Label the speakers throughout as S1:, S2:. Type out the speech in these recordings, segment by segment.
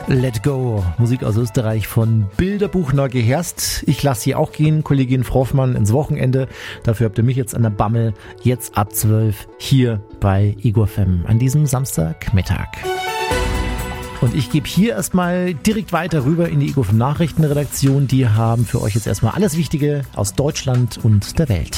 S1: Let Go, Musik aus Österreich von Bilderbuch Neugeherst. Ich lasse Sie auch gehen, Kollegin Froffmann, ins Wochenende. Dafür habt ihr mich jetzt an der Bammel, jetzt ab 12 hier bei Ego FM an diesem Samstagmittag. Und ich gebe hier erstmal direkt weiter rüber in die Ego FM Nachrichtenredaktion. Die haben für euch jetzt erstmal alles Wichtige aus Deutschland und der Welt.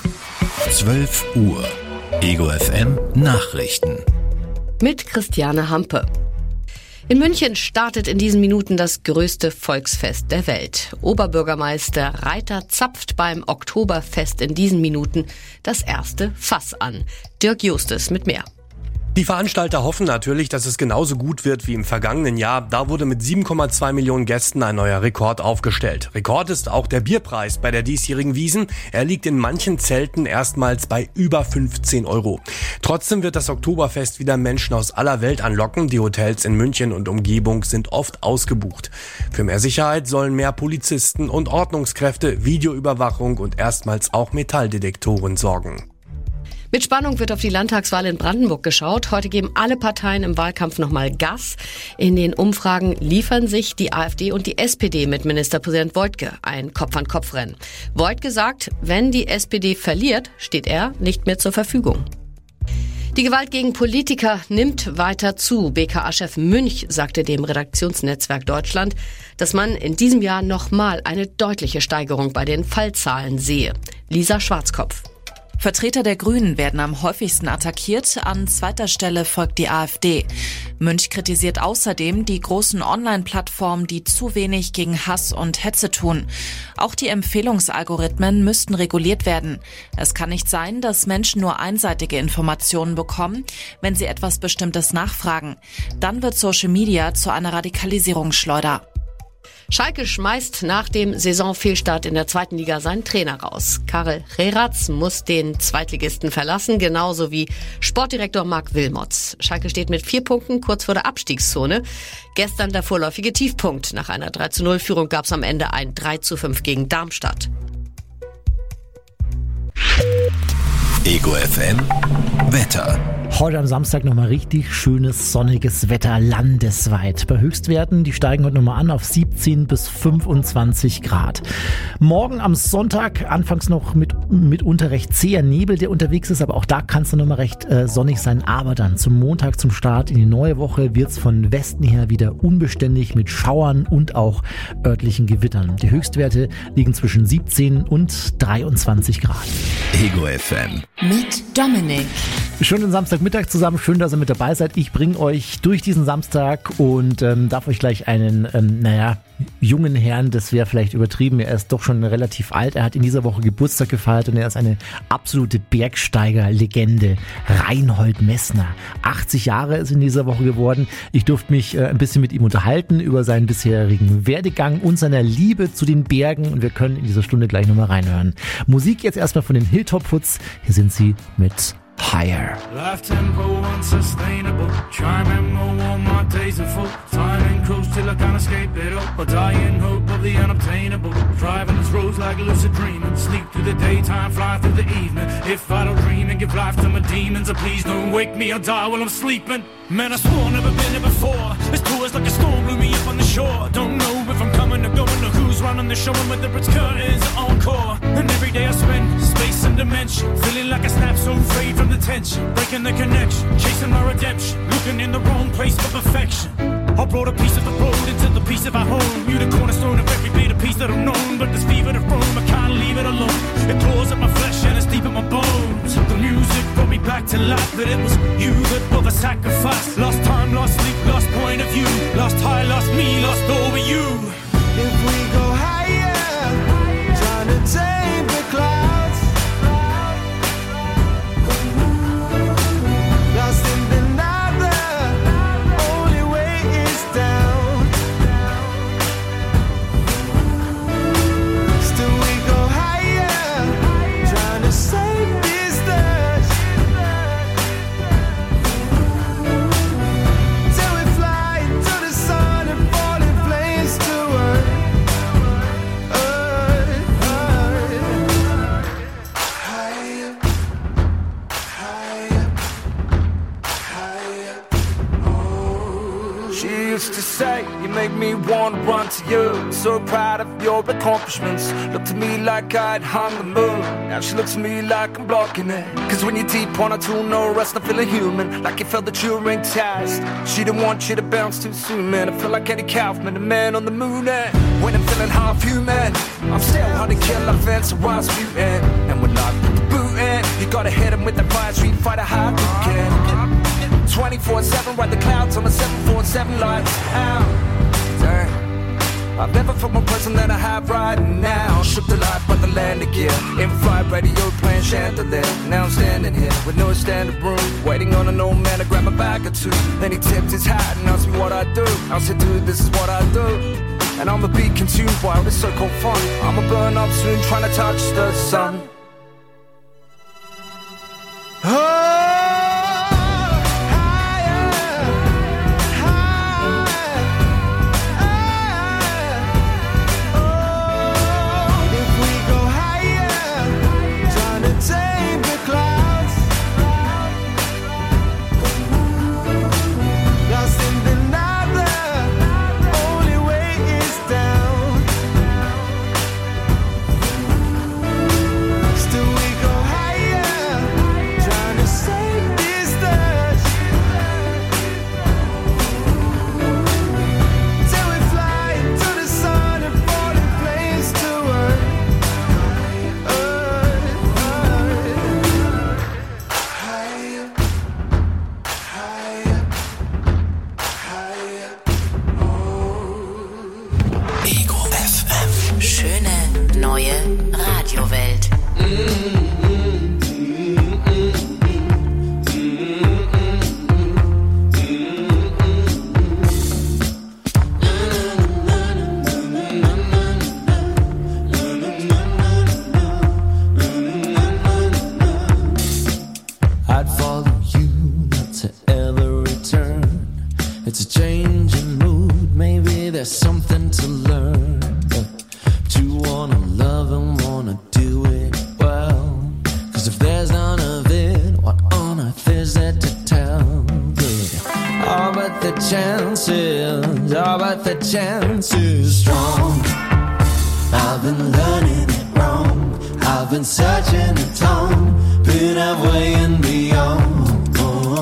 S2: 12 Uhr, Ego FM Nachrichten.
S3: Mit Christiane Hampe. In München startet in diesen Minuten das größte Volksfest der Welt. Oberbürgermeister Reiter zapft beim Oktoberfest in diesen Minuten das erste Fass an. Dirk Justus mit mehr.
S4: Die Veranstalter hoffen natürlich, dass es genauso gut wird wie im vergangenen Jahr. Da wurde mit 7,2 Millionen Gästen ein neuer Rekord aufgestellt. Rekord ist auch der Bierpreis bei der diesjährigen Wiesn. Er liegt in manchen Zelten erstmals bei über 15 €. Trotzdem wird das Oktoberfest wieder Menschen aus aller Welt anlocken. Die Hotels in München und Umgebung sind oft ausgebucht. Für mehr Sicherheit sollen mehr Polizisten und Ordnungskräfte, Videoüberwachung und erstmals auch Metalldetektoren sorgen.
S3: Mit Spannung wird auf die Landtagswahl in Brandenburg geschaut. Heute geben alle Parteien im Wahlkampf nochmal Gas. In den Umfragen liefern sich die AfD und die SPD mit Ministerpräsident Woidke ein Kopf-an-Kopf-Rennen. Woidke sagt, wenn die SPD verliert, steht er nicht mehr zur Verfügung. Die Gewalt gegen Politiker nimmt weiter zu. BKA-Chef Münch sagte dem Redaktionsnetzwerk Deutschland, dass man in diesem Jahr nochmal eine deutliche Steigerung bei den Fallzahlen sehe. Lisa Schwarzkopf.
S5: Vertreter der Grünen werden am häufigsten attackiert, an zweiter Stelle folgt die AfD. Münch kritisiert außerdem die großen Online-Plattformen, die zu wenig gegen Hass und Hetze tun. Auch die Empfehlungsalgorithmen müssten reguliert werden. Es kann nicht sein, dass Menschen nur einseitige Informationen bekommen, wenn sie etwas Bestimmtes nachfragen. Dann wird Social Media zu einer Radikalisierungsschleuder.
S3: Schalke schmeißt nach dem Saisonfehlstart in der zweiten Liga seinen Trainer raus. Karel Geratz muss den Zweitligisten verlassen, genauso wie Sportdirektor Marc Wilmots. Schalke steht mit 4 Punkten kurz vor der Abstiegszone. Gestern der vorläufige Tiefpunkt. Nach einer 3:0-Führung gab es am Ende ein 3:5 gegen Darmstadt.
S2: Ego FM Wetter.
S1: Heute am Samstag nochmal richtig schönes sonniges Wetter landesweit. Bei Höchstwerten, die steigen heute nochmal an auf 17 bis 25 Grad. Morgen am Sonntag anfangs noch mitunter recht zäher Nebel, der unterwegs ist, aber auch da kann es dann nochmal recht sonnig sein. Aber dann zum Montag, zum Start in die neue Woche, wird es von Westen her wieder unbeständig mit Schauern und auch örtlichen Gewittern. Die Höchstwerte liegen zwischen 17 und 23 Grad.
S2: Ego FM.
S5: Mit Dominik.
S1: Schönen Samstagmittag zusammen, schön, dass ihr mit dabei seid. Ich bringe euch durch diesen Samstag und darf euch gleich einen, jungen Herrn, das wäre vielleicht übertrieben, er ist doch schon relativ alt, er hat in dieser Woche Geburtstag gefeiert und er ist eine absolute Bergsteiger-Legende. Reinhold Messner, 80 Jahre ist in dieser Woche geworden. Ich durfte mich ein bisschen mit ihm unterhalten über seinen bisherigen Werdegang und seiner Liebe zu den Bergen und wir können in dieser Stunde gleich nochmal reinhören. Musik jetzt erstmal von den Hilltop-Hoods, hier sind sie mit Higher.
S6: Life tempo unsustainable. Try and remember all my days are full. Time and cruise till I can't escape it all. But die in hope of the unobtainable. Driving these roads like a lucid dreaming. Sleep through the daytime, fly through the evening. If I don't dream and give life to my demons, please don't wake me or die while I'm sleeping. Man, I swore never been here before. This tour's like a storm blew me up on the shore. Don't know if I'm coming or going or who's running the show and whether it's curtains or encore. And every day I spend space and dimension, feeling like I snap so afraid from the tension, breaking the connection, chasing my redemption, looking in the wrong place for perfection. I brought a piece of the road into the piece of our home. You the cornerstone of every bit of piece that I've known. But this fever to roam, I can't leave it alone. It claws at my flesh and it's deep in my bones. The music brought me back to life, but it was you that brought the sacrifice. Lost time, lost sleep, lost point of view. Lost high, lost me, lost over you.
S7: If we go higher, trying to tame the clouds, lost in the night, the only way is down. Still we go higher, trying to save distance, till we fly to the sun and fall in flames to earth. She used to say, you make me want to run to you. So proud of your accomplishments. Looked at me like I'd hung the moon. Now she looks at me like I'm blocking it. Cause when you're deep on a tool, no rest, I'm feeling human. Like you felt the Turing test. She didn't want you to bounce too soon, man. I feel like Eddie Kaufman, the man on the moon. And when I'm feeling half human, I'm still hard to kill, like Vince Rasputin. And when I put the boot in, you gotta hit him with the fire, Street Fighter high again. 24/7, ride the clouds on the 747 lights out. Dang. I've never felt more present than I have right now. Shook the life by the landing gear. In-flight radio playing chandelier. Now I'm standing here with no standing room, waiting on an old man to grab a bag or two. Then he tipped his hat and asked me what I do. I said, dude, this is what I do. And I'ma be consumed by all this so-called fun. I'ma burn up soon trying to touch the sun.
S8: Chances strong. I've been learning it wrong. I've been searching the tone, been halfway and beyond.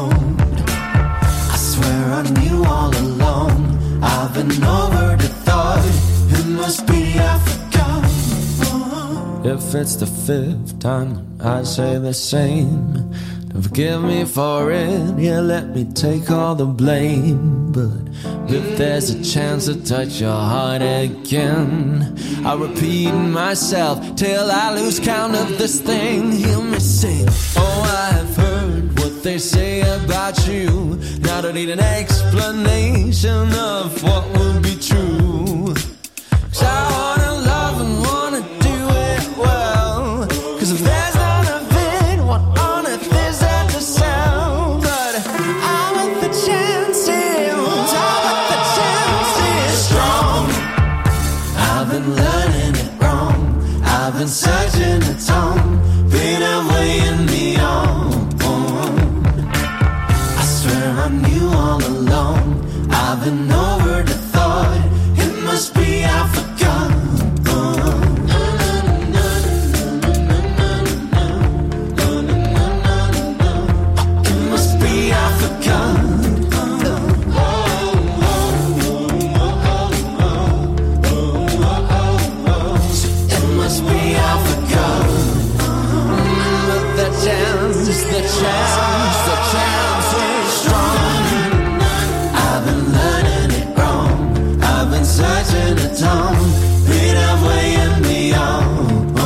S8: I swear I knew all along. I've been over the thought. It must be I forgot. If it's the 5th time I say the same, forgive me for it, yeah, let me take all the blame. But if there's a chance to touch your heart again, I'll repeat myself till I lose count of this thing. Hear me sing. Oh, I've heard what they say about you. Now I don't need an explanation of what will be true. 'Cause I wanna love and wanna do it well. 'Cause if there's none of it, what on earth is that to sound? But I want the chances, I want the chances strong. I've been learning it wrong. I've been searching the tone, been away and beyond. I swear I knew all along. I've been over the thought. It must be I forgot. The chance is strong. I've been learning it wrong. I've been searching the tone, been halfway and beyond.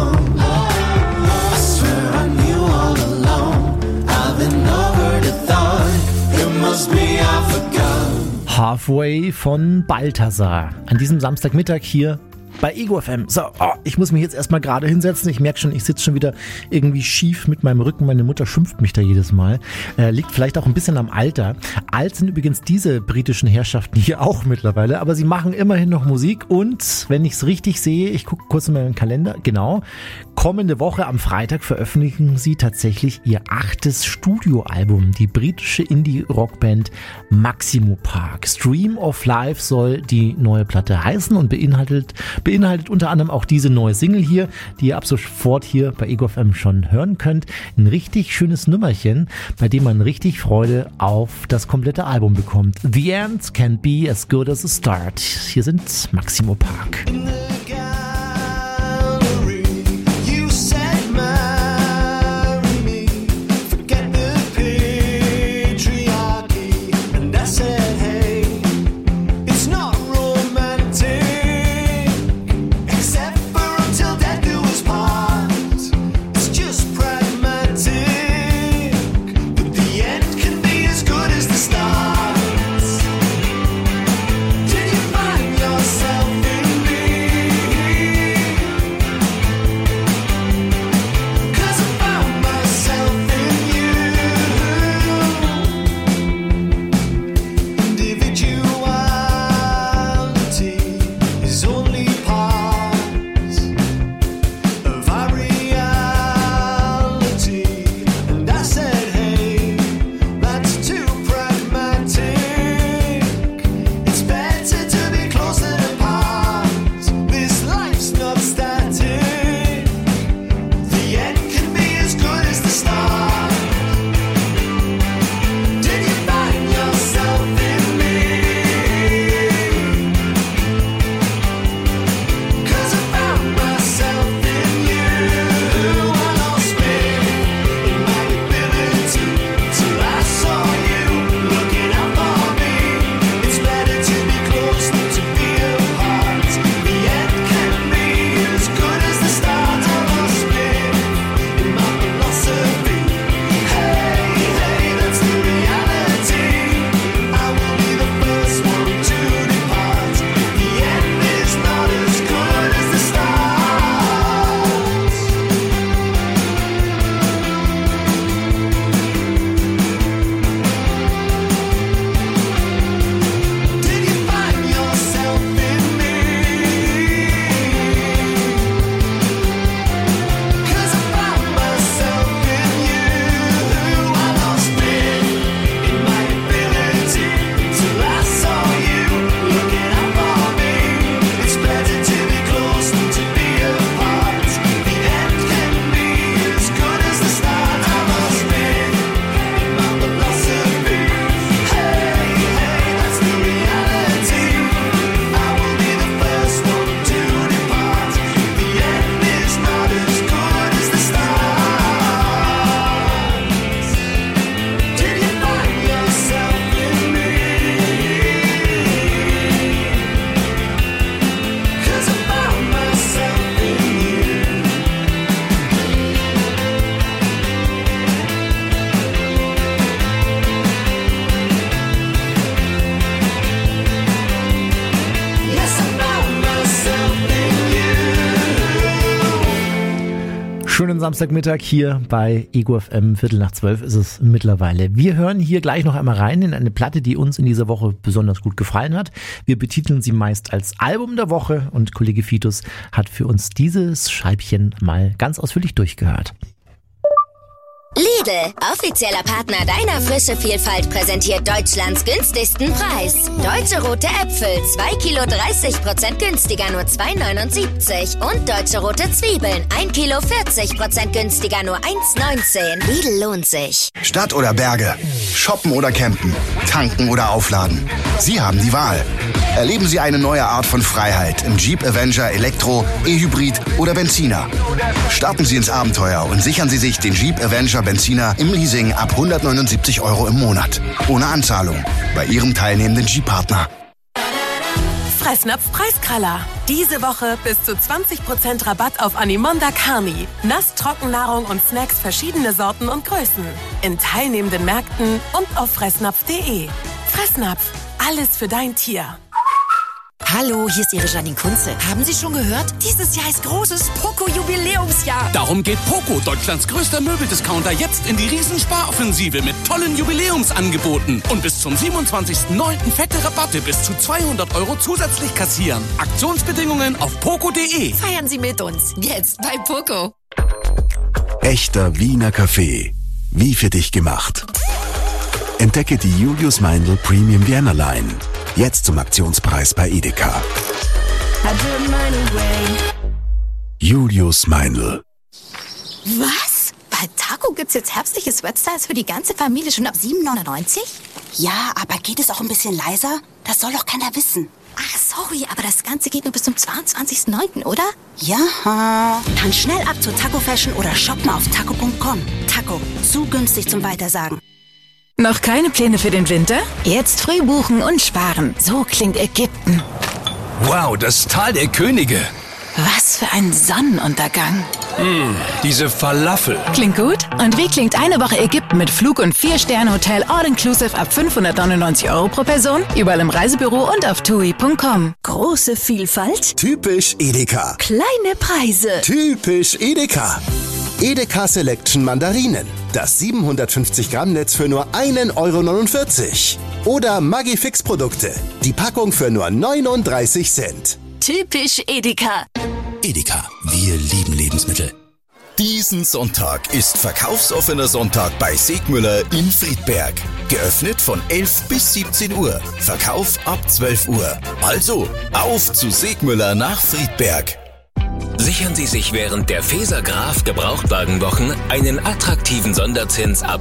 S8: I swear I knew all along. I've been over the thought. It must be I forgot.
S1: Halfway von Balthasar. An diesem Samstagmittag hier bei Ego FM. So, ich muss mich jetzt erstmal gerade hinsetzen. Ich merke schon, ich sitze schon wieder irgendwie schief mit meinem Rücken. Meine Mutter schimpft mich da jedes Mal. Liegt vielleicht auch ein bisschen am Alter. Alt sind übrigens diese britischen Herrschaften hier auch mittlerweile, aber sie machen immerhin noch Musik und, wenn ich es richtig sehe, ich gucke kurz in meinen Kalender, genau, Kommende Woche am Freitag veröffentlichen sie tatsächlich ihr 8. Studioalbum. Die britische Indie-Rockband Maximo Park. Stream of Life soll die neue Platte heißen und beinhaltet unter anderem auch diese neue Single hier, die ihr ab sofort hier bei Ego FM schon hören könnt. Ein richtig schönes Nummerchen, bei dem man richtig Freude auf das komplette Album bekommt. The End Can't Be As Good As a Start. Hier sind Maximo Park. Schönen Samstagmittag hier bei Ego FM, 11:45 ist es mittlerweile. Wir hören hier gleich noch einmal rein in eine Platte, die uns in dieser Woche besonders gut gefallen hat. Wir betiteln sie meist als Album der Woche und Kollege Fitus hat für uns dieses Scheibchen mal ganz ausführlich durchgehört.
S9: Lidl, offizieller Partner deiner Frischevielfalt, präsentiert Deutschlands günstigsten Preis. Deutsche rote Äpfel, 2 Kilo 30% günstiger, nur 2,79. Und deutsche rote Zwiebeln, 1 Kilo 40% günstiger, nur 1,19. Lidl lohnt sich.
S10: Stadt oder Berge, shoppen oder campen, tanken oder aufladen. Sie haben die Wahl. Erleben Sie eine neue Art von Freiheit im Jeep Avenger Elektro, E-Hybrid oder Benziner. Starten Sie ins Abenteuer und sichern Sie sich den Jeep Avenger Benziner im Leasing ab 179 € im Monat. Ohne Anzahlung. Bei Ihrem teilnehmenden Jeep-Partner.
S11: Fressnapf Preiskraller. Diese Woche bis zu 20% Rabatt auf Animonda Carni. Nass-Trockennahrung und Snacks verschiedene Sorten und Größen. In teilnehmenden Märkten und auf fressnapf.de. Fressnapf. Alles für dein Tier.
S12: Hallo, hier ist Ihre Janine Kunze. Haben Sie schon gehört? Dieses Jahr ist großes Poco-Jubiläumsjahr.
S13: Darum geht Poco, Deutschlands größter Möbeldiscounter, jetzt in die Riesensparoffensive mit tollen Jubiläumsangeboten. Und bis zum 27.09. fette Rabatte bis zu 200 € zusätzlich kassieren. Aktionsbedingungen auf poco.de.
S12: Feiern Sie mit uns. Jetzt bei Poco.
S14: Echter Wiener Kaffee. Wie für dich gemacht. Entdecke die Julius Meindl Premium Vienna Line. Jetzt zum Aktionspreis bei Edeka. Julius Meindl.
S15: Was? Bei Taco gibt's jetzt herbstliche Sweatstyles für die ganze Familie schon ab 7,99?
S16: Ja, aber geht es auch ein bisschen leiser? Das soll doch keiner wissen.
S15: Ach, sorry, aber das Ganze geht nur bis zum 22.09., oder?
S16: Ja. Dann schnell ab zur Taco Fashion oder shoppen auf taco.com. Taco, zu günstig zum Weitersagen.
S17: Noch keine Pläne für den Winter? Jetzt früh buchen und sparen. So klingt Ägypten.
S18: Wow, das Tal der Könige.
S17: Was für ein Sonnenuntergang.
S18: Diese Falafel.
S17: Klingt gut? Und wie klingt eine Woche Ägypten mit Flug- und 4-Sterne-Hotel All-Inclusive ab 599 € pro Person? Überall im Reisebüro und auf tui.com.
S12: Große Vielfalt.
S19: Typisch Edeka.
S12: Kleine Preise.
S19: Typisch Edeka. Edeka Selection Mandarinen. Das 750 Gramm Netz für nur 1,49 €. Oder Maggi-Fix Produkte. Die Packung für nur 39 Cent.
S12: Typisch Edeka.
S2: Edeka, wir lieben Lebensmittel. Diesen Sonntag ist verkaufsoffener Sonntag bei Segmüller in Friedberg. Geöffnet von 11 bis 17 Uhr. Verkauf ab 12 Uhr. Also, auf zu Segmüller nach Friedberg. Sichern Sie sich während der Feser Graf Gebrauchtwagenwochen einen attraktiven Sonderzins ab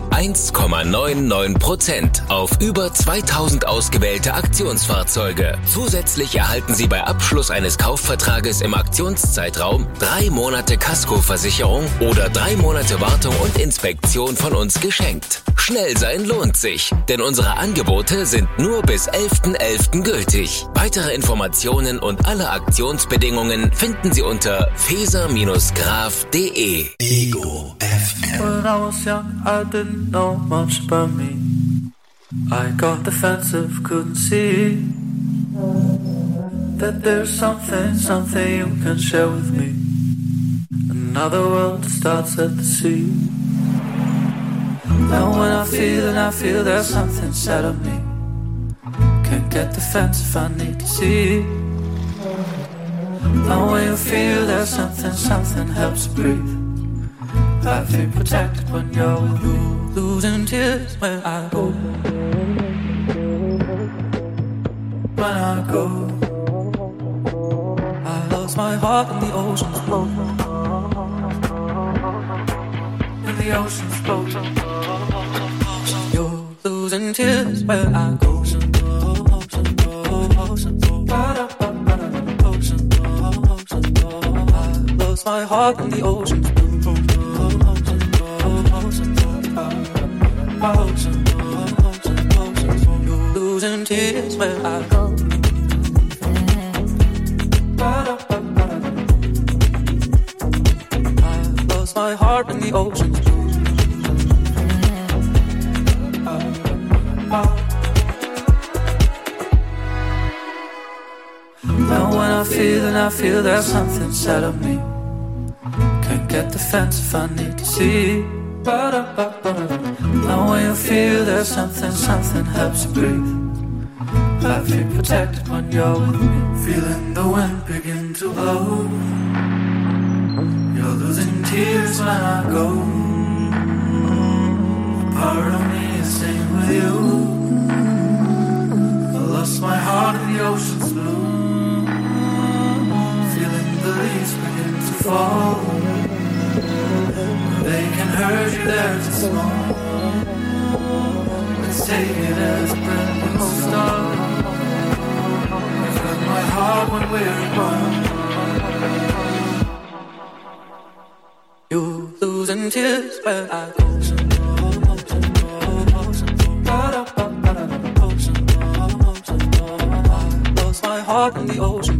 S2: 1,99% auf über 2000 ausgewählte Aktionsfahrzeuge. Zusätzlich erhalten Sie bei Abschluss eines Kaufvertrages im Aktionszeitraum 3 Monate Kaskoversicherung oder 3 Monate Wartung und Inspektion von uns geschenkt. Schnell sein lohnt sich, denn unsere Angebote sind nur bis 11.11. gültig. Weitere Informationen und alle Aktionsbedingungen finden Sie unter feser-graf.de. Ego FM.
S6: When I was young, I didn't know much about me. I got defensive, couldn't see that there's something you can share with me. Another world that starts at the sea. And when I feel there's something inside of me. Can't get defensive, I need to see. And when you feel there's something helps you breathe. I feel protected when you're with me. Losing tears when I go. When I go, I lost my heart in the ocean's flow. In the ocean's flow. You're losing tears when I go. My heart in the ocean. You're losing tears when I go. I lost my heart in the ocean. Now when I feel there's something inside of me. Can't get defensive, I need to see. Now when you feel there's something helps you breathe. I feel protected when you're with me. Feeling the wind begin to blow. You're losing tears when I go. Part of me is staying with you. I lost my heart in the ocean's blue. Feeling the leaves begin to fall. They can hurt you, they're too small. Let's take it as a brand new start. I've got my heart when we're apart. You're losing tears when I go. I lost my heart in the ocean.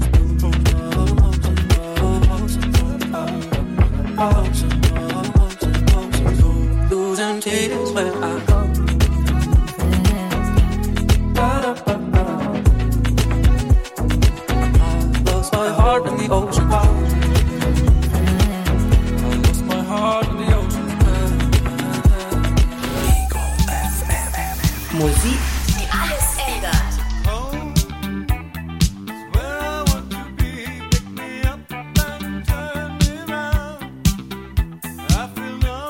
S6: Losing tears when I go. I lost my heart in the ocean. I lost my heart in the ocean.
S2: Ego FM.
S12: Musik, die alles ändert.
S6: I feel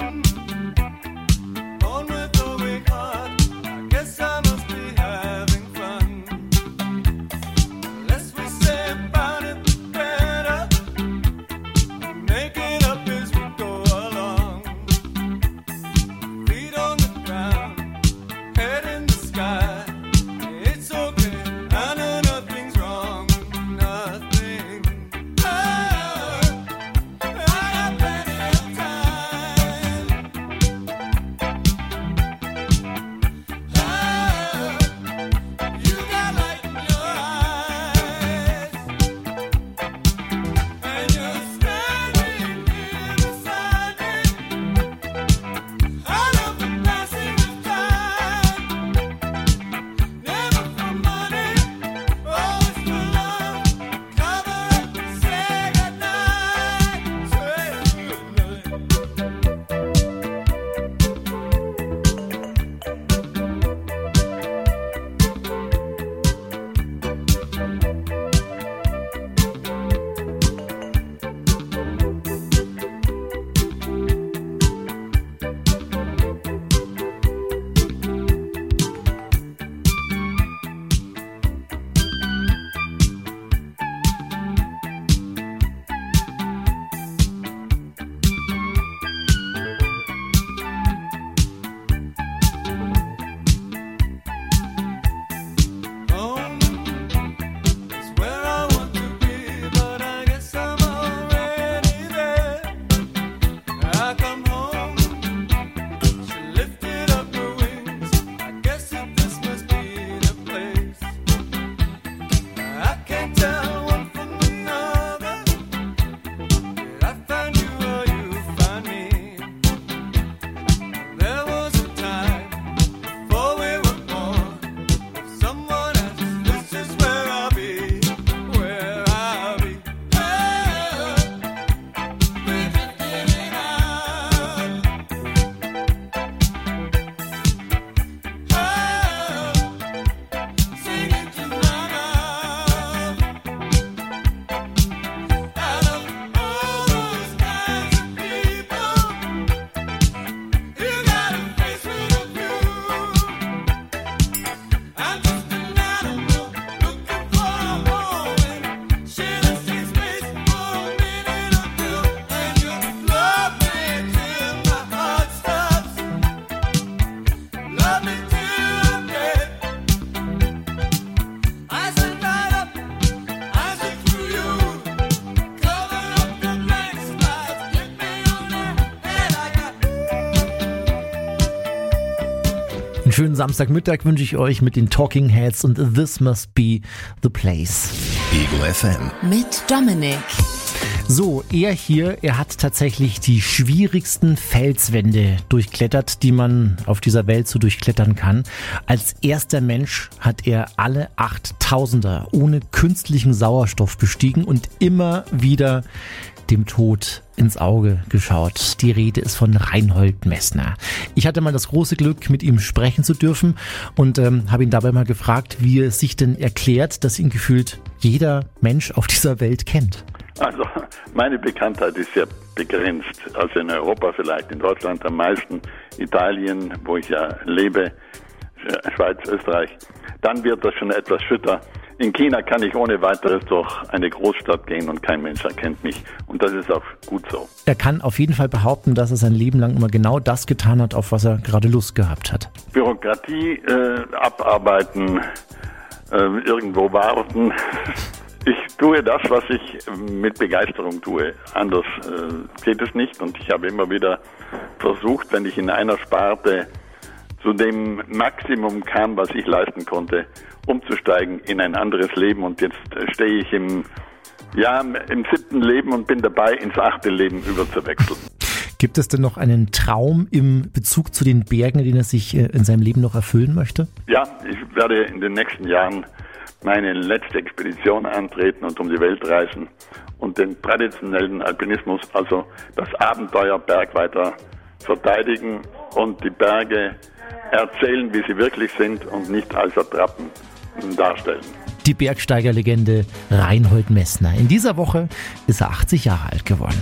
S1: Samstagmittag wünsche ich euch mit den Talking Heads und This Must Be the Place.
S14: Eagle FM.
S5: Mit Dominik.
S1: So, er hat tatsächlich die schwierigsten Felswände durchklettert, die man auf dieser Welt so durchklettern kann. Als erster Mensch hat er alle 8000er ohne künstlichen Sauerstoff bestiegen und immer wieder dem Tod ins Auge geschaut. Die Rede ist von Reinhold Messner. Ich hatte mal das große Glück, mit ihm sprechen zu dürfen und habe ihn dabei mal gefragt, wie es sich denn erklärt, dass ihn gefühlt jeder Mensch auf dieser Welt kennt.
S20: Also meine Bekanntheit ist sehr begrenzt. Also in Europa vielleicht, in Deutschland am meisten, Italien, wo ich ja lebe, Schweiz, Österreich. Dann wird das schon etwas schütter. In China kann ich ohne weiteres durch eine Großstadt gehen und kein Mensch erkennt mich. Und das ist auch gut so.
S1: Er kann auf jeden Fall behaupten, dass er sein Leben lang immer genau das getan hat, auf was er gerade Lust gehabt hat.
S20: Bürokratie abarbeiten, irgendwo warten. Ich tue das, was ich mit Begeisterung tue. Anders geht es nicht. Und ich habe immer wieder versucht, wenn ich in einer Sparte zu dem Maximum kam, was ich leisten konnte, umzusteigen in ein anderes Leben. Und jetzt stehe ich im 7. Leben und bin dabei, ins 8. Leben überzuwechseln.
S1: Gibt es denn noch einen Traum im Bezug zu den Bergen, den er sich in seinem Leben noch erfüllen möchte?
S20: Ja, ich werde in den nächsten Jahren meine letzte Expedition antreten und um die Welt reisen und den traditionellen Alpinismus, also das Abenteuerberg weiter verteidigen und die Berge erzählen, wie sie wirklich sind und nicht als Attrappen darstellen.
S1: Die Bergsteigerlegende Reinhold Messner. In dieser Woche ist er 80 Jahre alt geworden.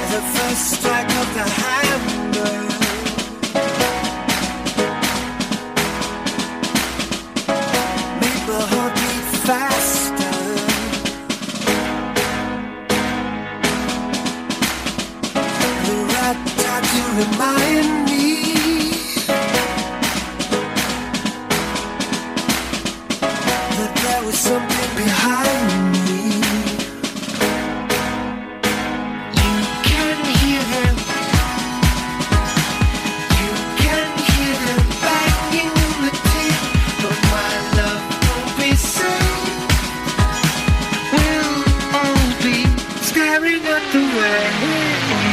S8: Remind me that there was something behind me. You can hear them. You can hear them banging on the tin, but my love won't be safe. We'll all be staring at the way.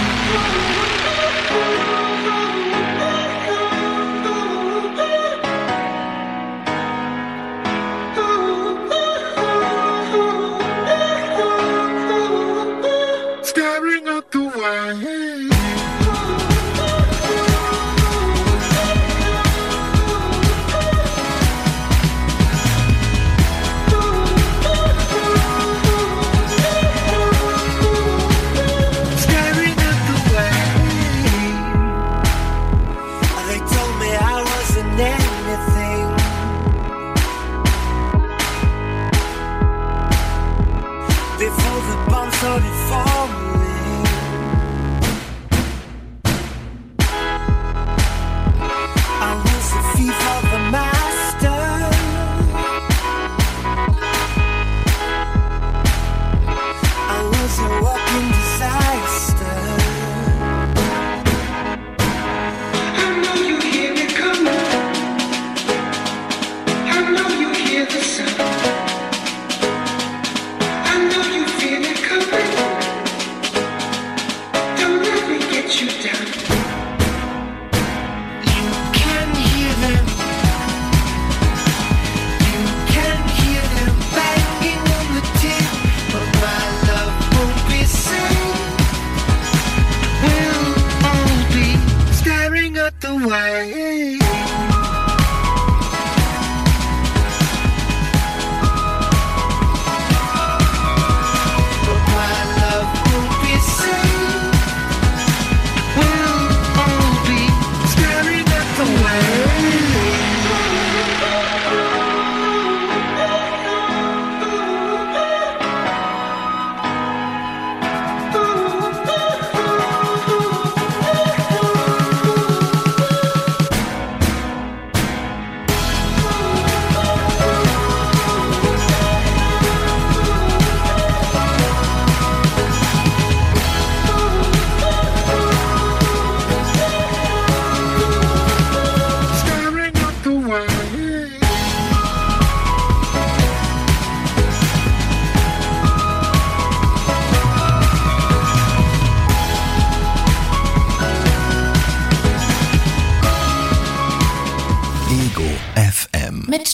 S8: Before the bomb started falling, I was the thief of the master. I was a walking disaster. I know you hear me coming. I know you hear the sound. I know you feel it coming.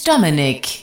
S5: Dominik.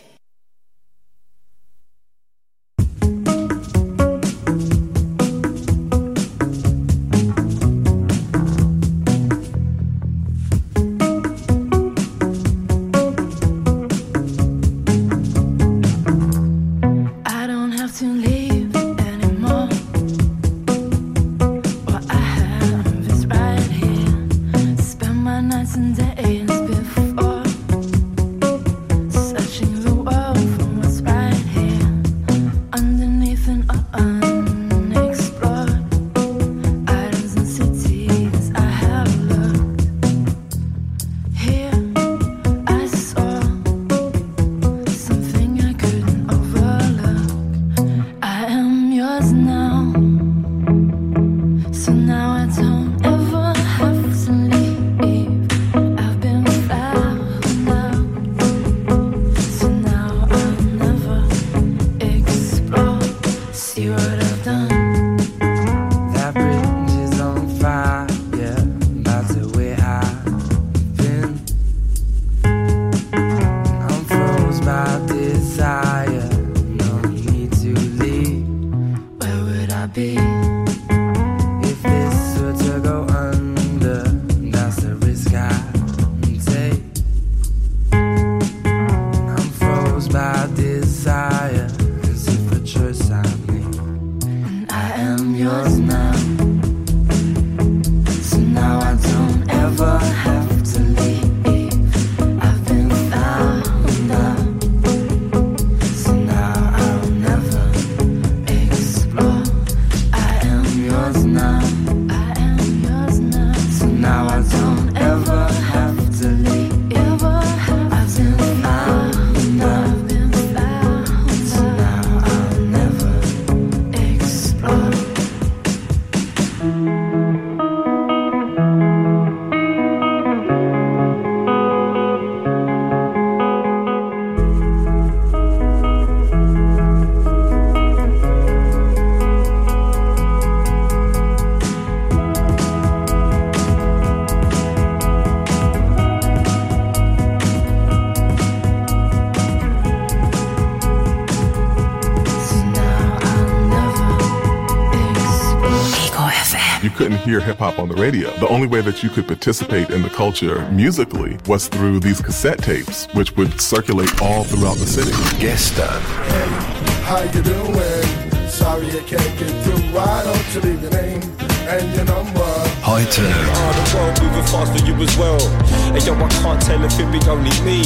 S21: Hear hip-hop on the radio. The only way that you could participate in the culture musically was through these cassette tapes, which would circulate all throughout the city.
S22: Gestern. Hey, how you doing? Sorry I can't get through. Why don't you leave your name and your number?
S18: Heute.
S23: The world moving fast for you as well. Hey yo, I can't tell if it be only me.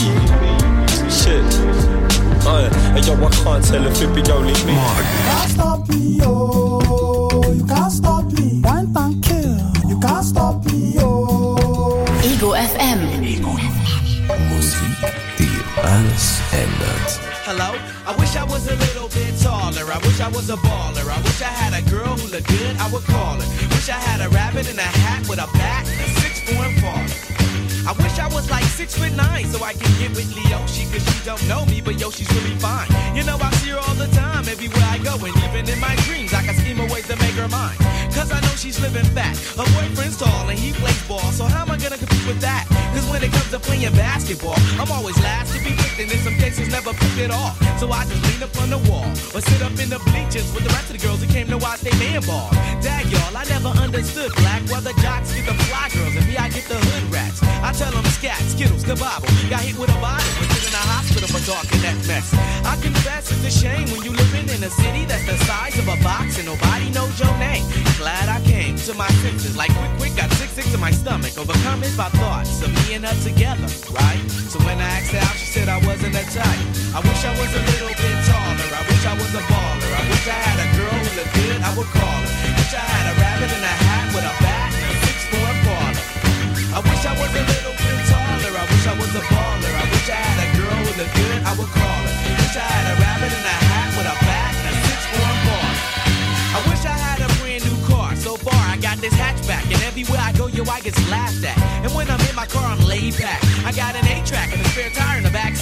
S23: Shit. Hey yo, I can't tell if it be only me.
S22: Can't stop me, oh. You can't stop me. One time kill. You can't stop me, oh.
S5: Ego FM.
S18: Musik, die alles ändert.
S24: Hello, I wish I was a little bit taller. I wish I was a baller. I wish I had a girl who looked good, I would call her. Wish I had a rabbit in a hat with a bat and a 6'4" father. I wish I was like 6'9" so I can get with Leoshi, cause she don't know me, but yo, she's really fine. You know, I see her all the time, everywhere I go, and even in my dreams, I can scheme a ways to make her mine. Cause I know she's living fat. Her boyfriend's tall and he plays ball, so how am I gonna compete with that? Cause when it comes to playing basketball, I'm always last to be picked, and in some cases never picked at all. So I just lean up on the wall, or sit up in the bleachers with the rest of the girls who came to watch they man ball. Dag y'all, I never understood black, why the jocks get the fly girls, and me I get the hood rats. I tell them scat, skittles, the Bible. Got hit with a bottle, but in a hospital for talking that mess. I confess it's a shame when you living in a city that's the size of a box and nobody knows your name. Glad I came to my senses, like quick, got sick to my stomach. Overcome it by thoughts of me and her together, right? So when I asked her out, she said I wasn't a type. I wish I was a little bit taller. I wish I was a baller. I wish I had a girl who looked good, I would call her. Wish I had a rabbit in a hat with a bat and a 6'4" baller. I wish I was a little bit taller. I wish I was a baller. I wish I had a girl who looked good, I would call her. Wish I had a rabbit in a hat with a bat and a 6'4" baller. I wish I had a brand new car. So far I got this hatchback, and everywhere I go, yo, I get laughed at. And when I'm in my car, I'm laid back. I got an 8-track and a spare tire in the back seat.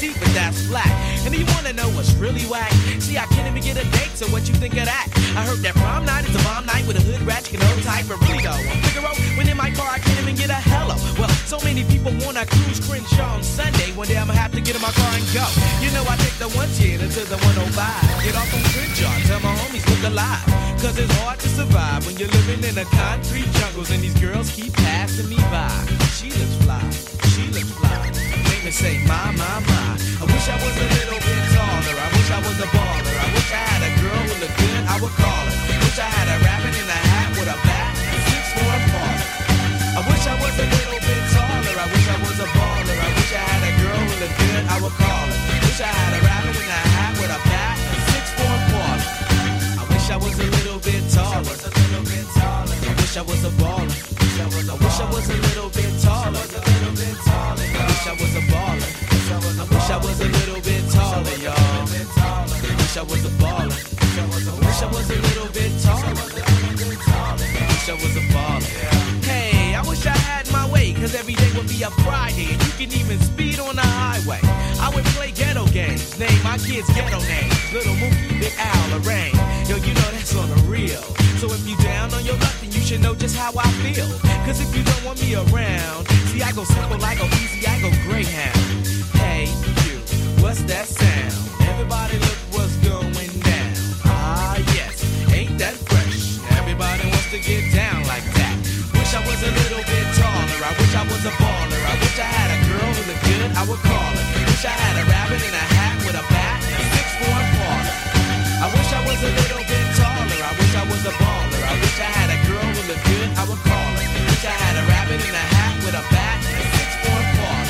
S24: seat, but that's flat. And do you wanna know what's really whack? See, I can't even get a date, so what you think of that? I heard that prom night is a bomb night with a hood ratchet and old type of really though. Figaro, when in my car I can't even get a hello. Well, so many people wanna cruise Crenshaw on Sunday. One day I'ma have to get in my car and go. You know I take the 110 until the 105. Get off on Crenshaw, tell my homies look alive. Cause it's hard to survive when you're living in the concrete jungles and these girls keep passing me by. She looks fly, she looks fly. Make me say my, my, my. I wish I was a little bit taller. I wish I was a baller. I wish I had a girl who looked good, I would call her. Wish I had a rabbit in a hat with a bat and 6'4" baller. I wish I was a little bit taller. I wish I was a baller. I wish I had a girl who looked good, I would call her. Wish I had a rabbit in a hat with a bat and 6'4" baller. I wish I was a little bit taller. I wish I was a baller. I wish I was a little bit taller. I wish I was a baller. I wish I was a little bit taller, y'all. I wish I was a baller. I wish I was a little bit taller. I wish I was a baller. Hey, I wish I had my way, cause every day would be a Friday and you can even speed on the highway. I would play ghetto games, name my kids ghetto names. Little Mookie, Big Al, Lorraine. Yo, you know that's on the real. So if you down on your luck, then you should know just how I feel. Cause if you don't want me around, see I go simple, I go easy, I go Greyhound. Hey, you, what's that sound? Everybody look what's going down. Ah, yes, ain't that fresh? Everybody wants to get down like that. Wish I was a little bit taller. I wish I was a baller. I wish I had a girl who looked good, I would call her. Wish I had a rabbit in a hat with a bat and a 6'4" baller. I wish I was a little bit taller. I wish I was a baller. I wish I had a girl who looked good, I would call her. Wish I had a rabbit in a hat with a bat and a 6'4" baller.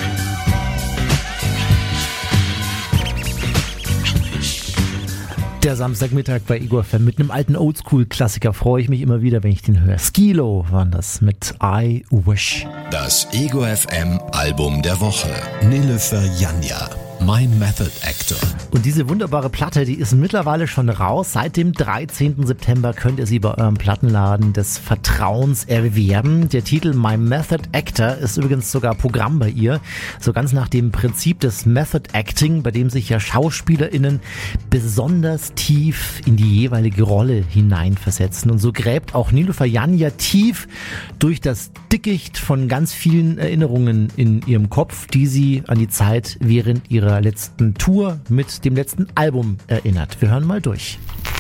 S1: Der Samstagmittag bei Ego FM mit einem alten Oldschool-Klassiker freue ich mich immer wieder, wenn ich den höre. Skilo waren das mit I Wish.
S18: Das Ego FM Album der Woche. Nilüfer Yanya. Mein Method Actor.
S1: Und diese wunderbare Platte, die ist mittlerweile schon raus. Seit dem 13. September könnt ihr sie bei eurem Plattenladen des Vertrauens erwerben. Der Titel My Method Actor ist übrigens sogar Programm bei ihr. So ganz nach dem Prinzip des Method Acting, bei dem sich ja SchauspielerInnen besonders tief in die jeweilige Rolle hineinversetzen. Und so gräbt auch Nilüfer Yanya tief durch das Dickicht von ganz vielen Erinnerungen in ihrem Kopf, die sie an die Zeit während ihrer letzten Tour mit dem letzten Album erinnert. Wir hören mal durch.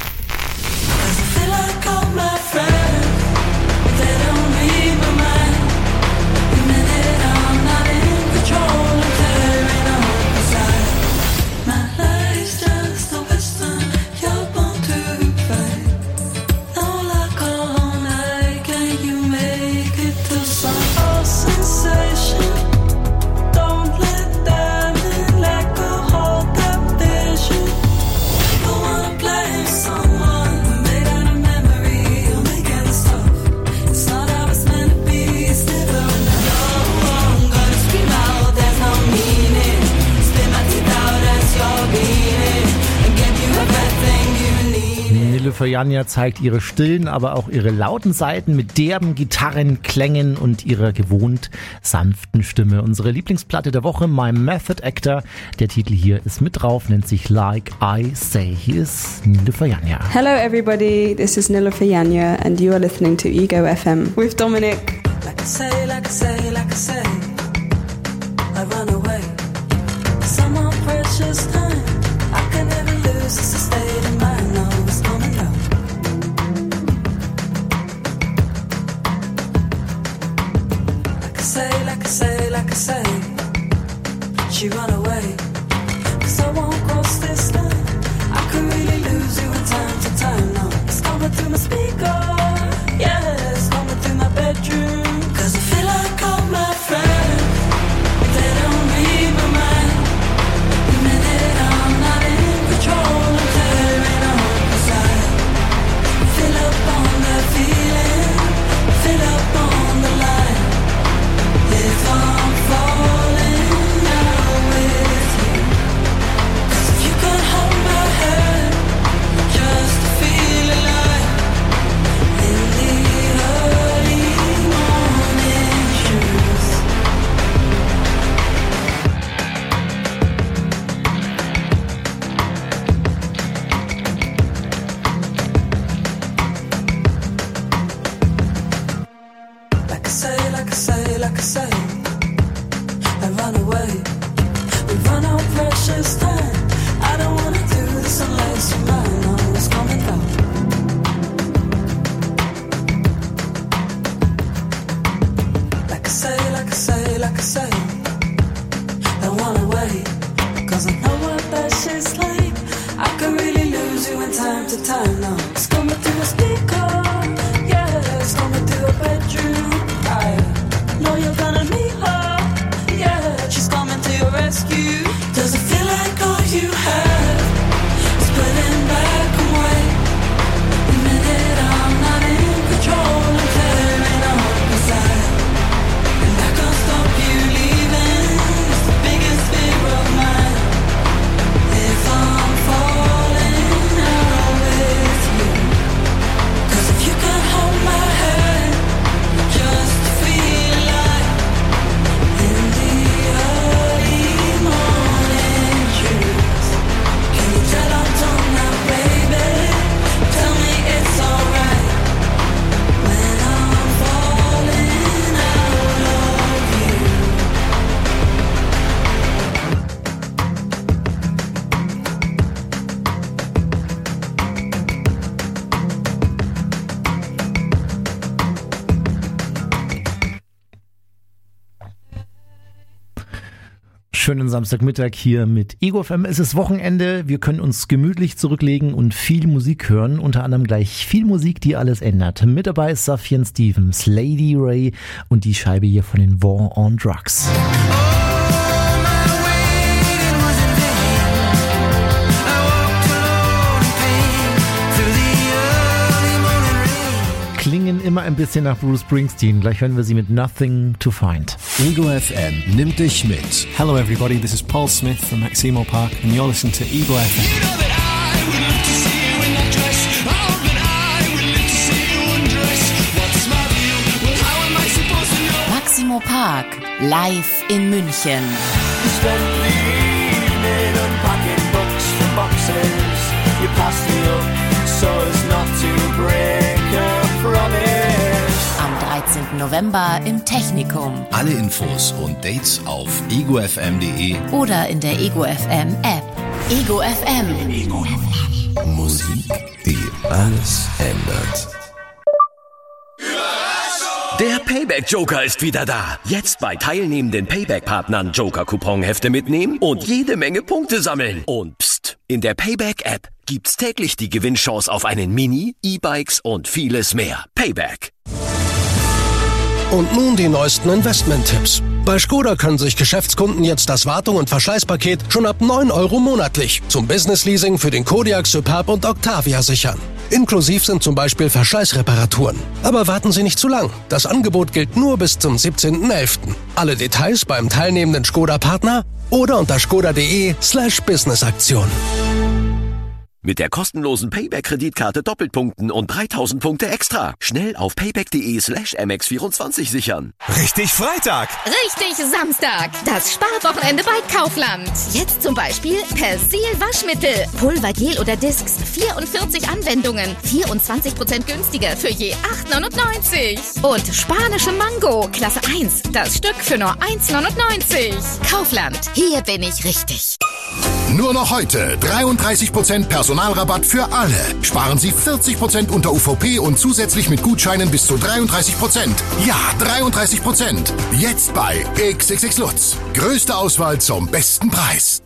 S1: Nilüfer Yanya zeigt ihre stillen, aber auch ihre lauten Seiten mit derben Gitarrenklängen und ihrer gewohnt sanften Stimme. Unsere Lieblingsplatte der Woche, My Method Actor. Der Titel hier ist mit drauf, nennt sich Like I Say. Hier ist Nilüfer Yanya.
S3: Hello everybody, this is Nilüfer Yanya and you are listening to Ego FM with Dominic.
S4: Like I say, like I say, like I say, I run away. Someone precious time, I can never lose, it's a state of mind, no, it's coming down. Like I say, like I say, like I say, she run away. Cause I won't cross this line, I could really lose you in time to time, no, it's coming through my speaker, yeah, it's coming through my bedroom. Cause I feel like all my friends, they don't read my mind. The minute I'm time to time now. It's coming through a speaker, yeah, it's coming through a bedroom. I know you're gonna meet her, yeah, she's coming to your rescue. Does it feel like all you have is pulling back away? The minute I'm not in control, I'm tearing up inside, and I can't stop you leaving. It's the biggest fear of mine. If I'm falling out with you, 'cause if you can hold my hand, just feel like in the early morning trees. Can you tell I'm done now, baby? Tell me it's alright when I'm falling out of you.
S1: Schönen Samstagmittag hier mit Ego FM. Es ist Wochenende, wir können uns gemütlich zurücklegen und viel Musik hören, unter anderem gleich viel Musik, die alles ändert. Mit dabei ist Sufjan Stevens, Lady Ray und die Scheibe hier von den War on Drugs. Klingen immer ein bisschen nach Bruce Springsteen. Gleich hören wir sie mit Nothing to Find.
S18: Ego FM nimmt dich mit.
S7: Hello everybody, this is Paul Smith from Maximo Park and you're listening to Ego FM.
S5: Maximo Park, live in München.
S24: Spend the evening unpacking books from boxes. You passed me up so as not to break a promise.
S5: Am 13. November im Technikum.
S18: Alle Infos und Dates auf egofm.de
S5: Oder in der Ego FM App. Ego FM.
S18: Musik, die alles ändert.
S9: Der Payback-Joker ist wieder da. Jetzt bei teilnehmenden Payback-Partnern Joker-Coupon-Hefte mitnehmen und jede Menge Punkte sammeln. Und pst, in der Payback-App gibt's täglich die Gewinnchance auf einen Mini, E-Bikes und vieles mehr. Payback.
S10: Und nun die neuesten Investment-Tipps. Bei Skoda können sich Geschäftskunden jetzt das Wartung- und Verschleißpaket schon ab 9 € monatlich zum Business-Leasing für den Kodiaq, Superb und Octavia sichern. Inklusiv sind zum Beispiel Verschleißreparaturen. Aber warten Sie nicht zu lang. Das Angebot gilt nur bis zum 17.11. Alle Details beim teilnehmenden Skoda-Partner oder unter skoda.de/Businessaktion.
S9: Mit der kostenlosen Payback-Kreditkarte Doppelpunkten und 3000 Punkte extra. Schnell auf payback.de/mx24 sichern.
S11: Richtig Freitag!
S15: Richtig Samstag. Das Sparwochenende bei Kaufland. Jetzt zum Beispiel Persil Waschmittel. Pulver, Gel oder Discs. 44 Anwendungen. 24% günstiger für je 8,99. Und spanische Mango. Klasse 1. Das Stück für nur 1,99. Kaufland. Hier bin ich richtig.
S25: Nur noch heute 33% Personalrabatt für alle. Sparen Sie 40% unter UVP und zusätzlich mit Gutscheinen bis zu 33%. Ja, 33%. Jetzt bei XXX Lutz. Größte Auswahl zum besten Preis.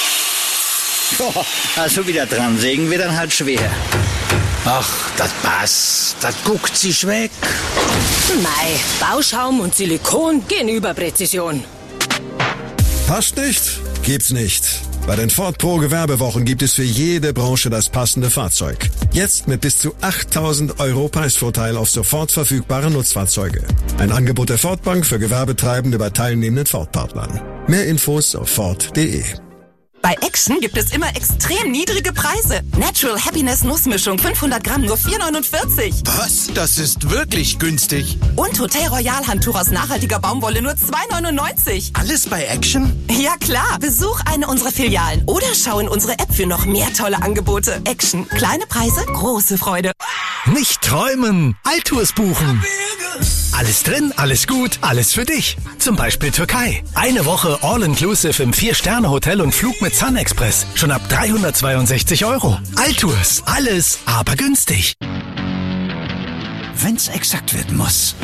S26: Also wieder dran sägen wir dann halt schwer. Ach, das passt. Das guckt sich weg.
S27: Mei, Bauschaum und Silikon gehen über Präzision.
S28: Passt nicht? Gibt's nicht. Bei den Ford Pro Gewerbewochen gibt es für jede Branche das passende Fahrzeug. Jetzt mit bis zu 8.000 € Preisvorteil auf sofort verfügbare Nutzfahrzeuge. Ein Angebot der Ford Bank für Gewerbetreibende bei teilnehmenden Ford-Partnern. Mehr Infos auf Ford.de.
S29: Bei Action gibt es immer extrem niedrige Preise. Natural Happiness Nussmischung 500 Gramm nur 4,49.
S11: Was? Das ist wirklich günstig.
S29: Und Hotel Royal Handtuch aus nachhaltiger Baumwolle nur 2,99.
S11: Alles bei Action?
S29: Ja klar. Besuch eine unserer Filialen oder schau in unsere App für noch mehr tolle Angebote. Action. Kleine Preise, große Freude.
S11: Nicht träumen, Altours buchen. Alles drin, alles gut, alles für dich. Zum Beispiel Türkei. Eine Woche All-Inclusive im 4-Sterne-Hotel und Flug mit Sun Express. Schon ab 362 €. Altours, alles, aber günstig.
S26: Wenn's exakt werden muss.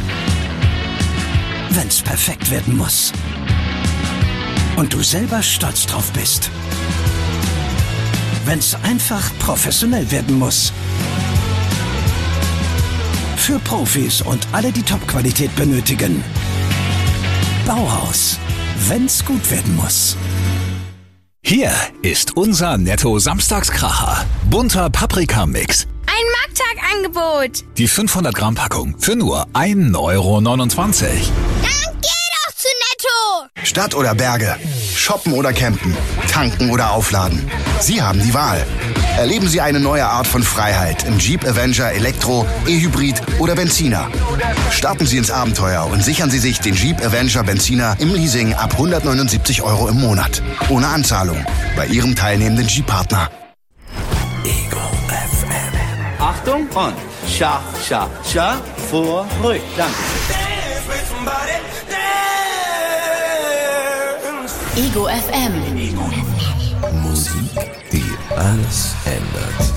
S26: Wenn's perfekt werden muss. Und du selber stolz drauf bist.
S2: wenn's einfach professionell werden muss. Für Profis und alle, die Top-Qualität benötigen. Bauhaus, wenn's gut werden muss.
S6: Hier ist unser Netto-Samstagskracher. Bunter Paprikamix.
S12: Ein Markttagangebot.
S6: Die 500 Gramm Packung für nur 1,29 Euro.
S12: Dann geh doch zu Netto.
S13: Stadt oder Berge, shoppen oder campen, tanken oder aufladen. Sie haben die Wahl. Erleben Sie eine neue Art von Freiheit im Jeep Avenger Elektro, E-Hybrid oder Benziner. Starten Sie ins Abenteuer und sichern Sie sich den Jeep Avenger Benziner im Leasing ab 179 Euro im Monat. Ohne Anzahlung. Bei Ihrem teilnehmenden Jeep-Partner.
S26: Ego FM. Achtung und Scha, Scha, Scha, vor, ruhig. Danke.
S15: Ego FM.
S18: Musik, die alles ändert.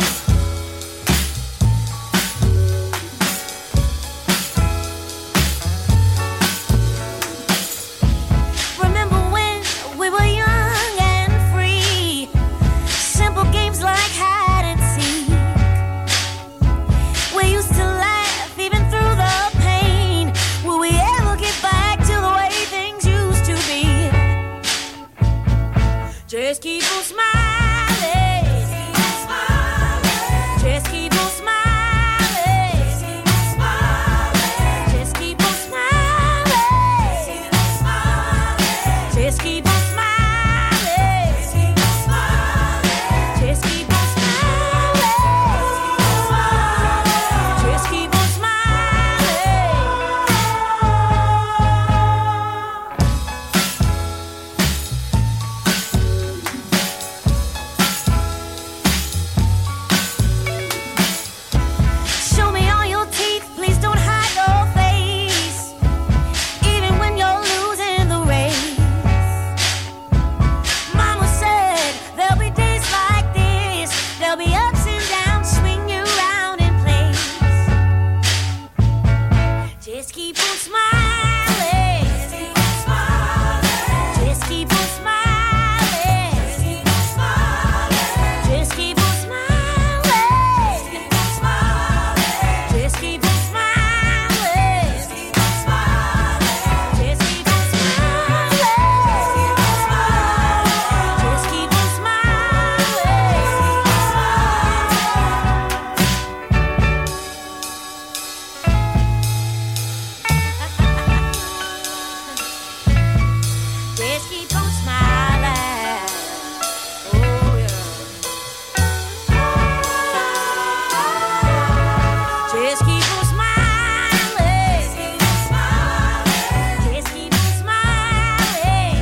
S14: Remember when we were young and free? Simple games like hide and seek. We used to laugh even through the pain. Will we ever get back to the way things used to be? Just keep on smiling. Just keep on smiling. Just keep on smiling. Just keep on smiling. Just keep on smiling. Just keep on Show me all your teeth, please don't hide your face. Even when you're losing the race. Mama said there'll be days like this. There'll be ups and downs, swing you round in place. Just keep on smiling. Just keep on smiling. Just keep on smiling. Just keep on smiling. Just keep on smiling. Just keep on smiling. Just keep on smiling. Oh yeah. Just keep on smiling. Just keep on smiling. Just keep on smiling.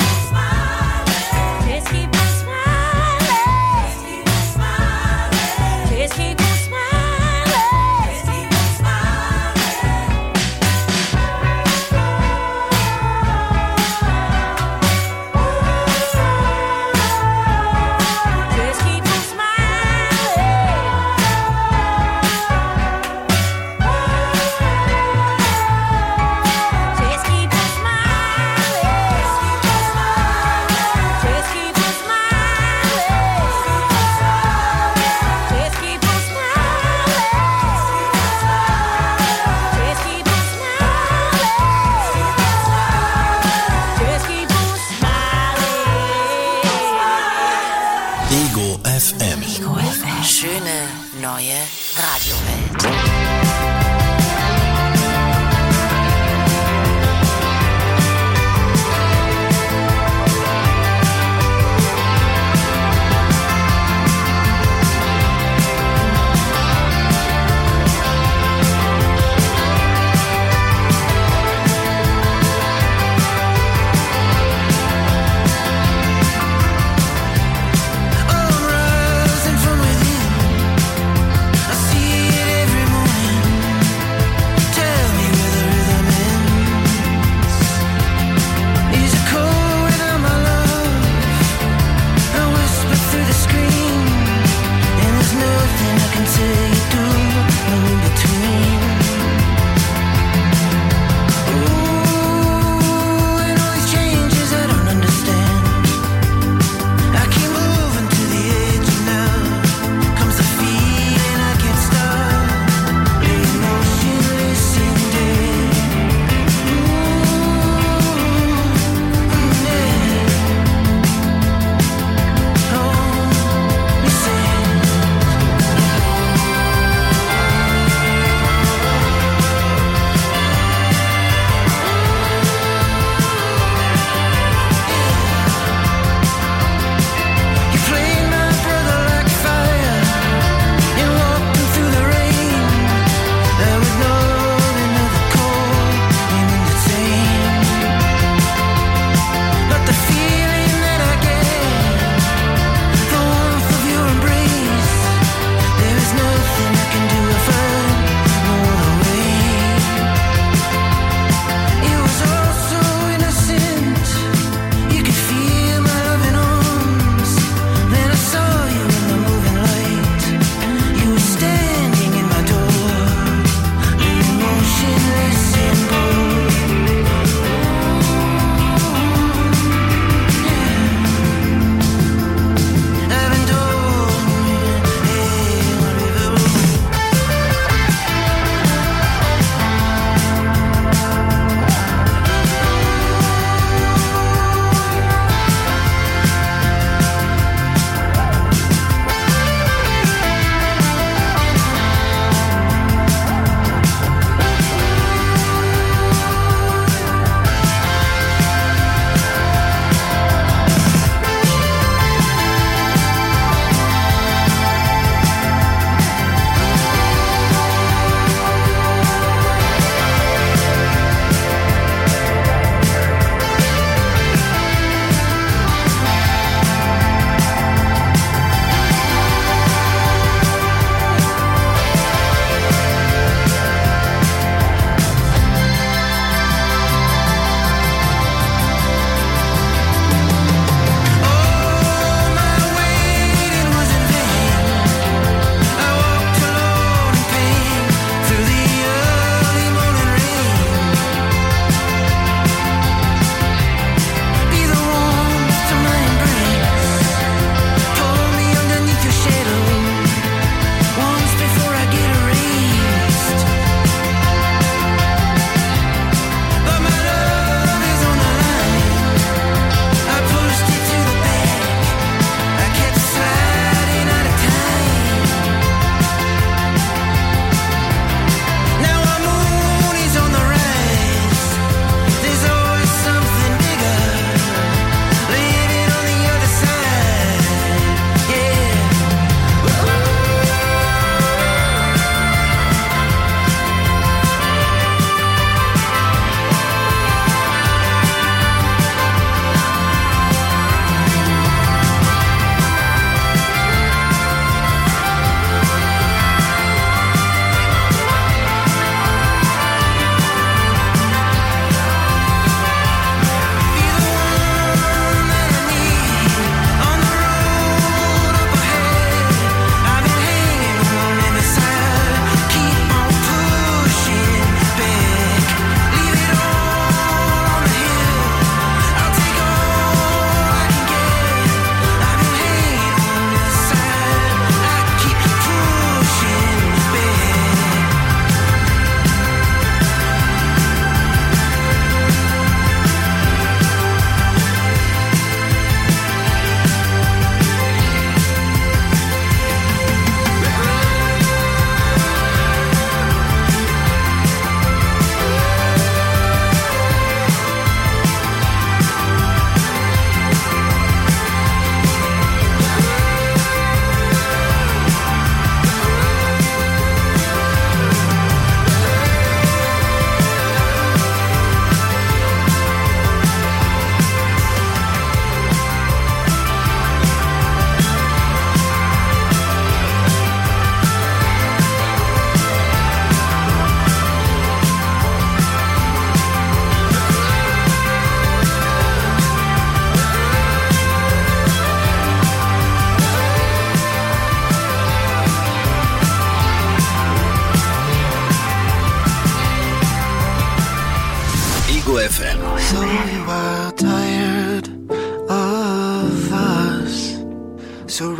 S14: Just keep on smiling. Just keep on
S18: Ego FM.
S15: Ego FM. Schöne neue Radiowelt.
S4: Rising from within, I see it every morning.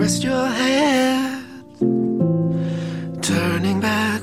S3: rest your head, turning back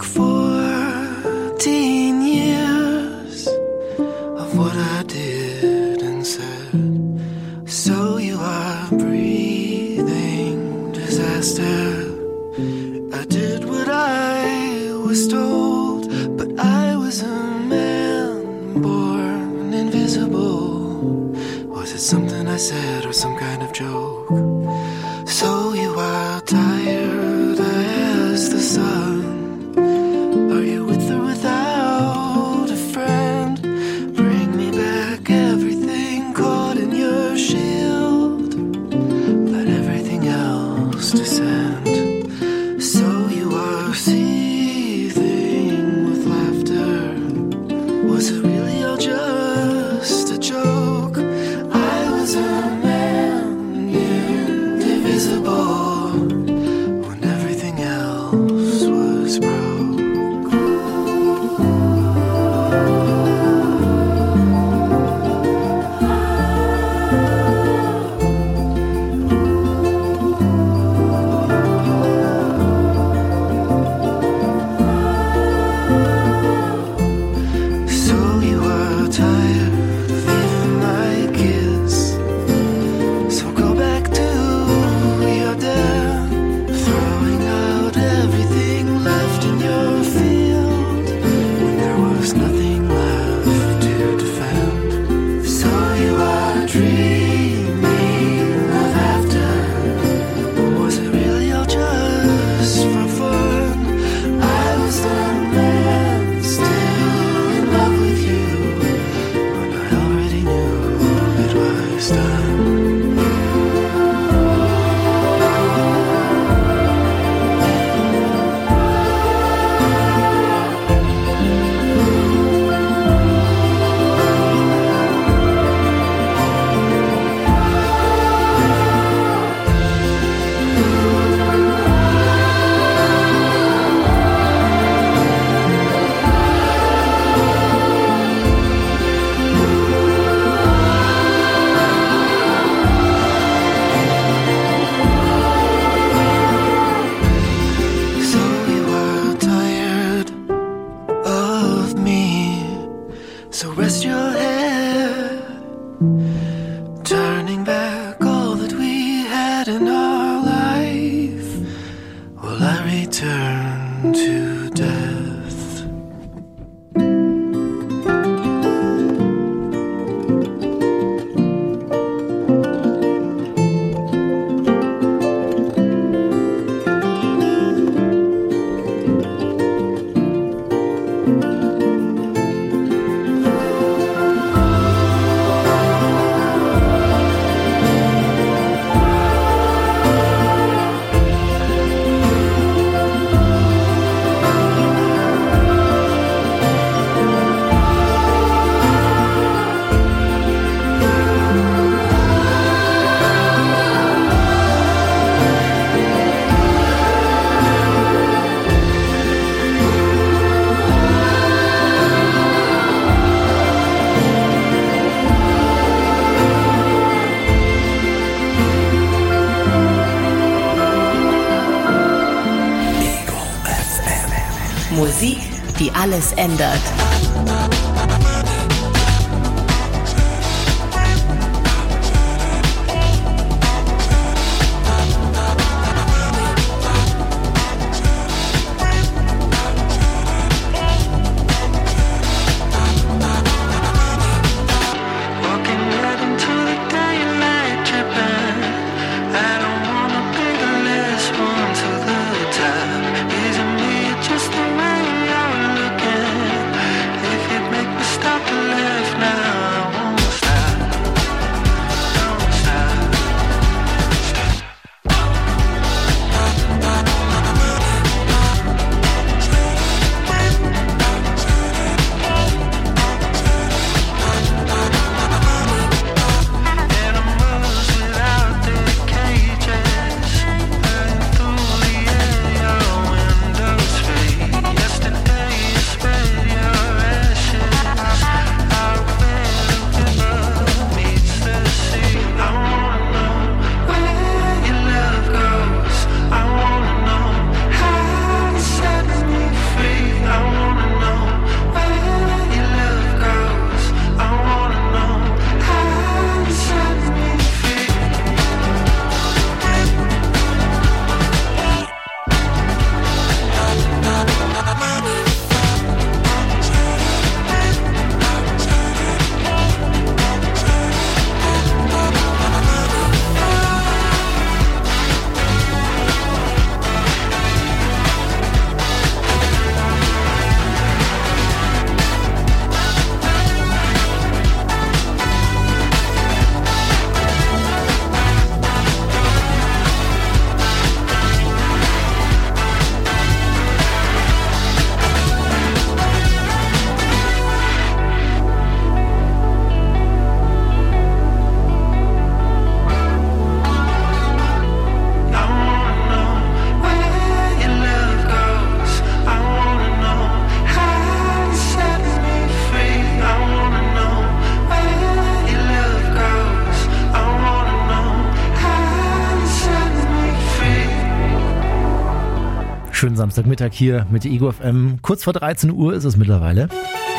S3: 14 years of what I did and said. So you are breathing disaster. I did what I was told, but I was a man born invisible. Was it something I said or some kind of joke? So you are tired as the sun. Are you with or without a friend? Bring me back everything caught in your shield. Let everything else descend. So you are seething with laughter. Was it really all just a joke? I was a man indivisible when everything else was broke. So you are tired of even my kiss. So go back to your den, throwing out everything left in your field when there was nothing left to defend. So you are dreaming of after. Was it really all just for fun? I was the man still in love with you when I already knew it was done. So you are tired of me. So rest your head, turning back all that we had in our life. Will I return to death?
S8: Musik, die alles ändert.
S3: Walking right into the day and night tripping. I don't wanna be the last one to the top. Isn't me just the way you're looking?
S1: Schönen Samstagmittag hier mit der Ego FM. Kurz vor 13 Uhr ist es mittlerweile.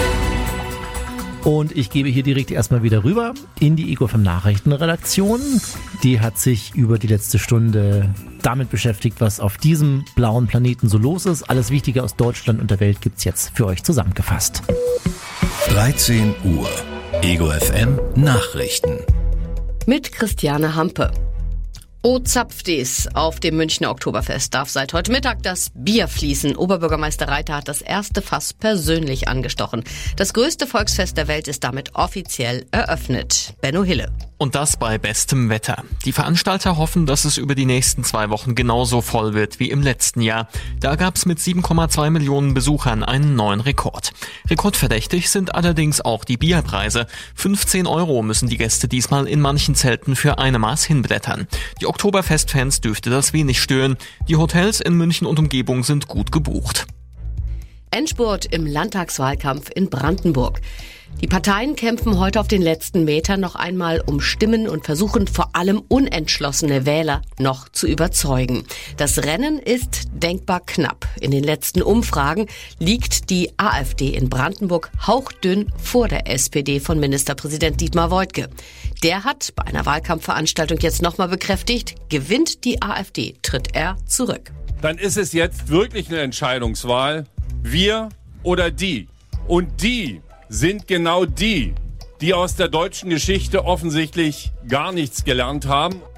S1: Und ich gebe hier direkt erstmal wieder rüber in die Ego FM Nachrichtenredaktion. Die hat sich über die letzte Stunde damit beschäftigt, was auf diesem blauen Planeten so los ist. Alles Wichtige aus Deutschland und der Welt gibt's jetzt für euch zusammengefasst.
S18: 13 Uhr. Ego FM Nachrichten.
S7: Mit Christiane Hampe. O Zapftis, auf dem Münchner Oktoberfest darf seit heute Mittag das Bier fließen. Oberbürgermeister Reiter hat das erste Fass persönlich angestochen. Das größte Volksfest der Welt ist damit offiziell eröffnet. Benno Hille.
S16: Und das bei bestem Wetter. Die Veranstalter hoffen, dass es über die nächsten 2 Wochen genauso voll wird wie im letzten Jahr. Da gab es mit 7,2 Millionen Besuchern einen neuen Rekord. Rekordverdächtig sind allerdings auch die Bierpreise. 15 € müssen die Gäste diesmal in manchen Zelten für eine Maß hinblättern. Die Oktoberfestfans dürfte das wenig stören. Die Hotels in München und Umgebung sind gut gebucht.
S7: Endspurt im Landtagswahlkampf in Brandenburg. Die Parteien kämpfen heute auf den letzten Metern noch einmal um Stimmen und versuchen vor allem unentschlossene Wähler noch zu überzeugen. Das Rennen ist denkbar knapp. In den letzten Umfragen liegt die AfD in Brandenburg hauchdünn vor der SPD von Ministerpräsident Dietmar Woidke. Der hat bei einer Wahlkampfveranstaltung jetzt nochmal bekräftigt, gewinnt die AfD, tritt er zurück.
S17: Dann ist es jetzt wirklich eine Entscheidungswahl. Wir oder die. Und die sind genau die aus der deutschen Geschichte offensichtlich gar nichts gelernt haben.